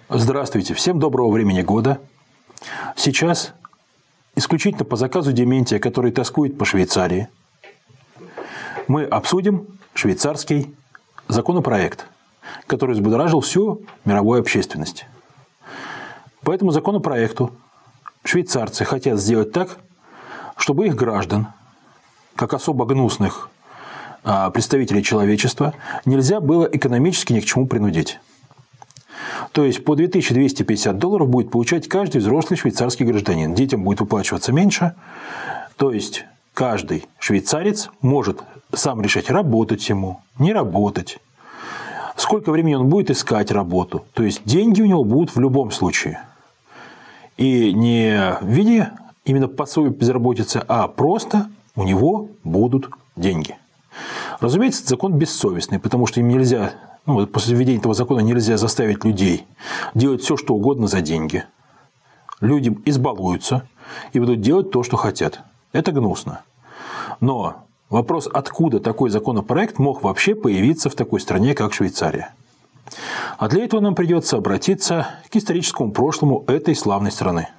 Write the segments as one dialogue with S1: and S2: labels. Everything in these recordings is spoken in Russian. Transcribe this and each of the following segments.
S1: Здравствуйте, всем доброго времени года. Сейчас, исключительно по заказу Дементия, который тоскует по Швейцарии, мы обсудим швейцарский законопроект, который взбудоражил всю мировую общественность. По этому законопроекту швейцарцы хотят сделать так, чтобы их граждан, как особо гнусных представителей человечества, нельзя было экономически ни к чему принудить. То есть по $2250 будет получать каждый взрослый швейцарский гражданин. Детям будет выплачиваться меньше. То есть каждый швейцарец может сам решать, работать ему, не работать, сколько времени он будет искать работу. То есть деньги у него будут в любом случае. И не в виде именно пособия безработицы, а просто у него будут деньги. Разумеется, этот закон бессовестный, потому что им нельзя, после введения этого закона нельзя заставить людей делать все, что угодно за деньги. Люди избалуются и будут делать то, что хотят. Это гнусно. Но вопрос, откуда такой законопроект мог вообще появиться в такой стране, как Швейцария? А для этого нам придется обратиться к историческому прошлому этой славной страны.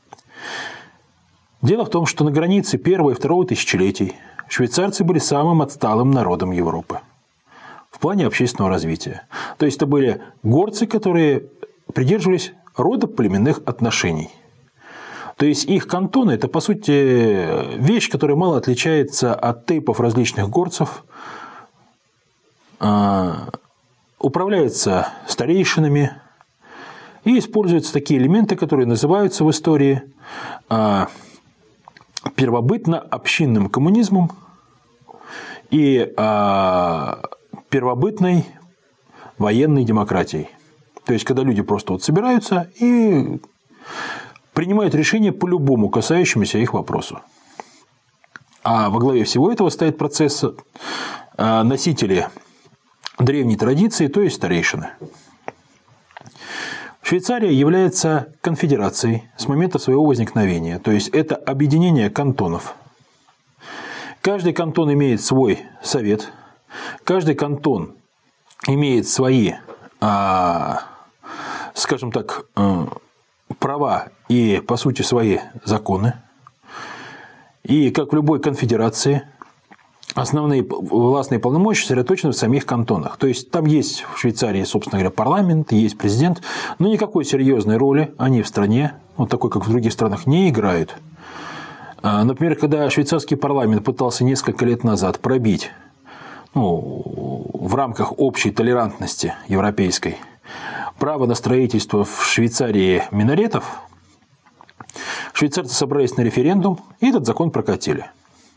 S1: Дело в том, что на границе первого и второго тысячелетий швейцарцы были самым отсталым народом Европы в плане общественного развития. То есть это были горцы, которые придерживались родоплеменных отношений. То есть их кантоны – это, по сути, вещь, которая мало отличается от тейпов различных горцев, управляется старейшинами, и используются такие элементы, которые называются в истории первобытно-общинным коммунизмом и первобытной военной демократией. То есть, когда люди просто собираются и принимают решения по любому касающемуся их вопросу. А во главе всего этого стоит процесс носители древней традиции, то есть старейшины. Швейцария является конфедерацией с момента своего возникновения, то есть это объединение кантонов. Каждый кантон имеет свой совет, каждый кантон имеет свои, скажем так, права и, по сути, свои законы. И, как в любой конфедерации, основные властные полномочия сосредоточены в самих кантонах. То есть там есть в Швейцарии, собственно говоря, парламент, есть президент, но никакой серьезной роли они в стране, такой, как в других странах, не играют. Например, когда швейцарский парламент пытался несколько лет назад пробить в рамках общей толерантности европейской право на строительство в Швейцарии минаретов, швейцарцы собрались на референдум и этот закон прокатили.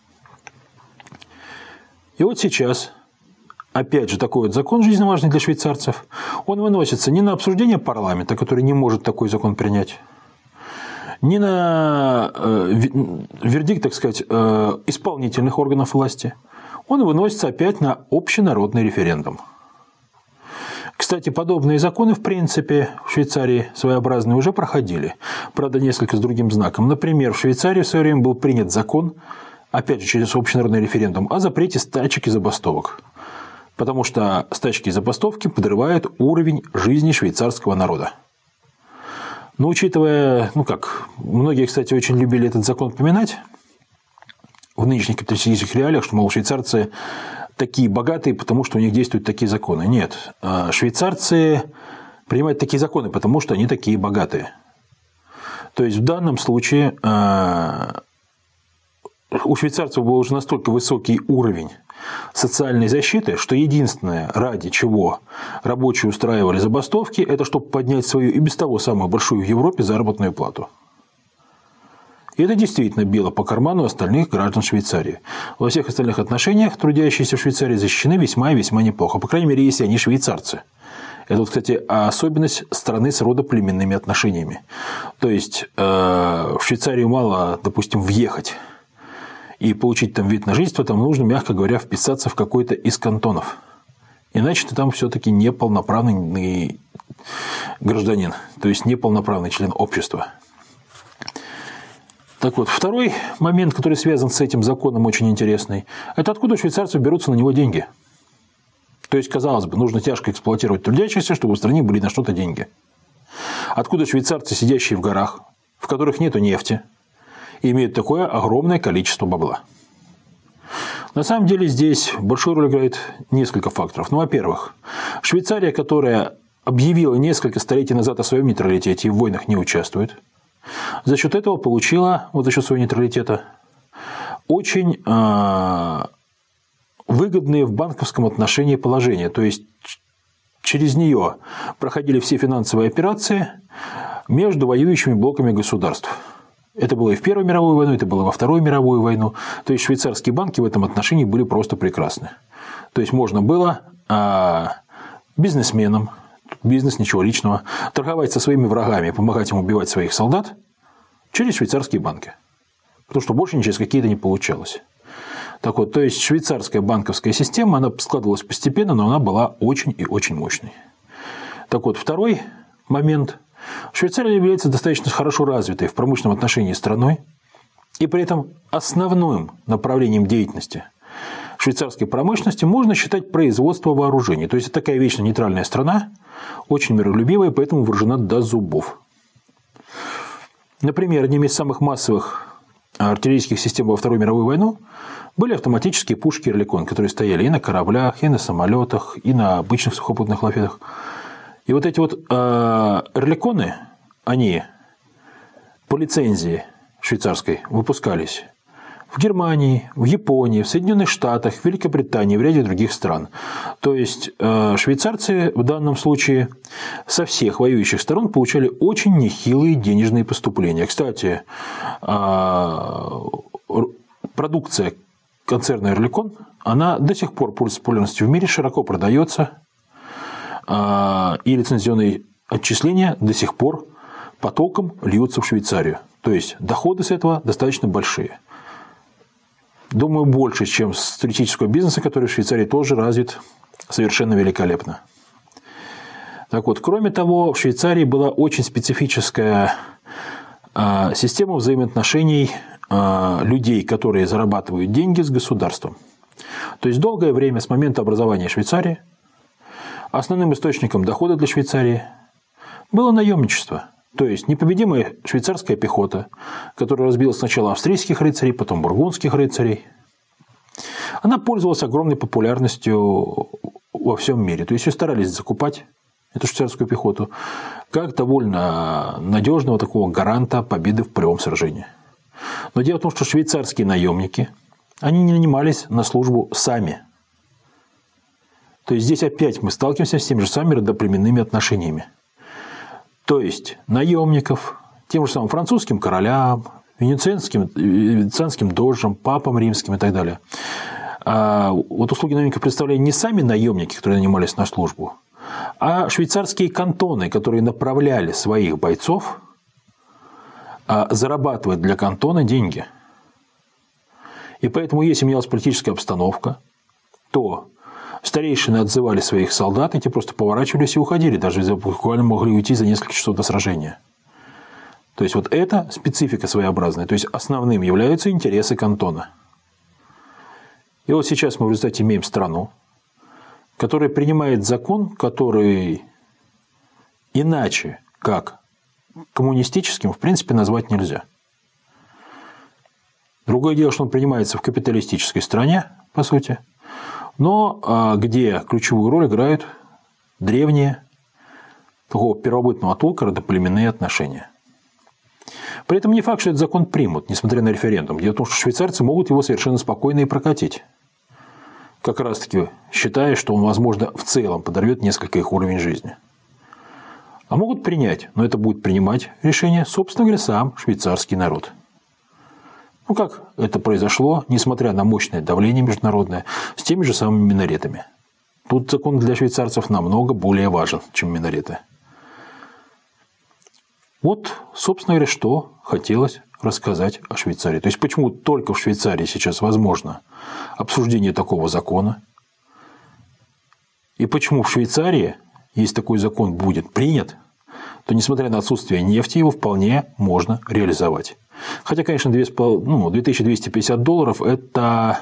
S1: И вот сейчас, опять же, такой вот закон жизненно важный для швейцарцев, он выносится не на обсуждение парламента, который не может такой закон принять, не на вердикт, так сказать, исполнительных органов власти, он выносится опять на общенародный референдум. Кстати, подобные законы, в принципе, в Швейцарии своеобразные уже проходили, правда, несколько с другим знаком. Например, в Швейцарии в свое время был принят закон, опять же, через общенародный референдум, о запрете стачек и забастовок. Потому что стачки и забастовки подрывают уровень жизни швейцарского народа. Но учитывая, многие, кстати, очень любили этот закон поминать в нынешних капиталистических реалиях, что, мол, швейцарцы такие богатые, потому что у них действуют такие законы. Нет, швейцарцы принимают такие законы, потому что они такие богатые. То есть в данном случае у швейцарцев был уже настолько высокий уровень социальной защиты, что единственное, ради чего рабочие устраивали забастовки, это чтобы поднять свою и без того самую большую в Европе заработную плату. И это действительно било по карману остальных граждан Швейцарии. Во всех остальных отношениях трудящиеся в Швейцарии защищены весьма и весьма неплохо. По крайней мере, если они швейцарцы. Это, кстати, особенность страны с родоплеменными отношениями. То есть в Швейцарию мало, допустим, въехать и получить там вид на жительство, там нужно, мягко говоря, вписаться в какой-то из кантонов. Иначе ты там все-таки неполноправный гражданин, то есть неполноправный член общества. Так вот, второй момент, который связан с этим законом, очень интересный, это откуда у швейцарцев берутся на него деньги. То есть, казалось бы, нужно тяжко эксплуатировать трудящихся, чтобы в стране были на что-то деньги. Откуда швейцарцы, сидящие в горах, в которых нету нефти, имеют такое огромное количество бабла? На самом деле здесь большую роль играет несколько факторов. Ну, во-первых, Швейцария, которая объявила несколько столетий назад о своем нейтралитете и в войнах не участвует, за счет этого получила, вот за счет своего нейтралитета, очень выгодные в банковском отношении положения. То есть через нее проходили все финансовые операции между воюющими блоками государств. Это было и в Первую мировую войну, это было во Вторую мировую войну. То есть швейцарские банки в этом отношении были просто прекрасны. То есть можно было бизнесменам, бизнес, ничего личного, торговать со своими врагами, помогать им убивать своих солдат через швейцарские банки. Потому что больше через какие-то не получалось. Так вот, то есть швейцарская банковская система, она складывалась постепенно, но она была очень и очень мощной. Так вот, второй момент. Швейцария является достаточно хорошо развитой в промышленном отношении страной, и при этом основным направлением деятельности швейцарской промышленности можно считать производство вооружений. То есть это такая вечно нейтральная страна, очень миролюбивая, поэтому вооружена до зубов. Например, одними из самых массовых артиллерийских систем во Вторую мировую войну были автоматические пушки «Орликон», которые стояли и на кораблях, и на самолетах, и на обычных сухопутных лафетах. И вот эти вот «Орликоны», они по лицензии швейцарской выпускались в Германии, в Японии, в Соединенных Штатах, в Великобритании, в ряде других стран. То есть швейцарцы в данном случае со всех воюющих сторон получали очень нехилые денежные поступления. Кстати, продукция концерна «Орликон», она до сих пор пользуется популярностью в мире, широко продается, и лицензионные отчисления до сих пор потоком льются в Швейцарию. То есть доходы с этого достаточно большие. Думаю, больше, чем с туристического бизнеса, который в Швейцарии тоже развит совершенно великолепно. Так вот, кроме того, в Швейцарии была очень специфическая система взаимоотношений людей, которые зарабатывают деньги с государством. То есть долгое время с момента образования Швейцарии основным источником дохода для Швейцарии было наемничество. То есть непобедимая швейцарская пехота, которая разбила сначала австрийских рыцарей, потом бургундских рыцарей, она пользовалась огромной популярностью во всем мире. То есть ее старались закупать, эту швейцарскую пехоту, как довольно надежного такого гаранта победы в полевом сражении. Но дело в том, что швейцарские наемники, они не нанимались на службу сами. То есть здесь опять мы сталкиваемся с теми же самыми родоплеменными отношениями. То есть наемников тем же самым французским королям, венецианским дожам, папам римским и так далее. А вот услуги наемников представляли не сами наемники, которые нанимались на службу, а швейцарские кантоны, которые направляли своих бойцов зарабатывать для кантона деньги. И поэтому, если менялась политическая обстановка, то старейшины отзывали своих солдат, и те просто поворачивались и уходили, даже если буквально могли уйти за несколько часов до сражения. То есть вот это специфика своеобразная. То есть основным являются интересы кантона. И вот сейчас мы в результате имеем страну, которая принимает закон, который иначе, как коммунистическим, в принципе, назвать нельзя. Другое дело, что он принимается в капиталистической стране, по сути, но где ключевую роль играют древние, такого первобытного толка родоплеменные отношения. При этом не факт, что этот закон примут, несмотря на референдум. Дело в том, что швейцарцы могут его совершенно спокойно и прокатить. Как раз таки считая, что он, возможно, в целом подорвет несколько их уровень жизни. А могут принять, но это будет принимать решение, собственно говоря, сам швейцарский народ. Ну, как это произошло, несмотря на мощное давление международное, с теми же самыми минаретами. Тут закон для швейцарцев намного более важен, чем минареты. Вот, собственно говоря, что хотелось рассказать о Швейцарии. То есть, почему только в Швейцарии сейчас возможно обсуждение такого закона, и почему в Швейцарии, если такой закон будет принят, то, несмотря на отсутствие нефти, его вполне можно реализовать. Хотя, конечно, $2250 – это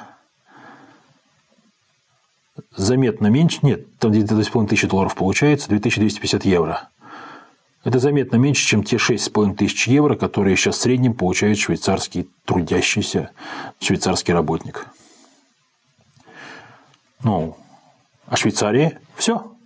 S1: заметно меньше. Нет, там $2500 получается, 2250 евро. Это заметно меньше, чем те 6,5 тысяч евро, которые сейчас в среднем получает швейцарский трудящийся швейцарский работник. Ну, а Швейцария – все.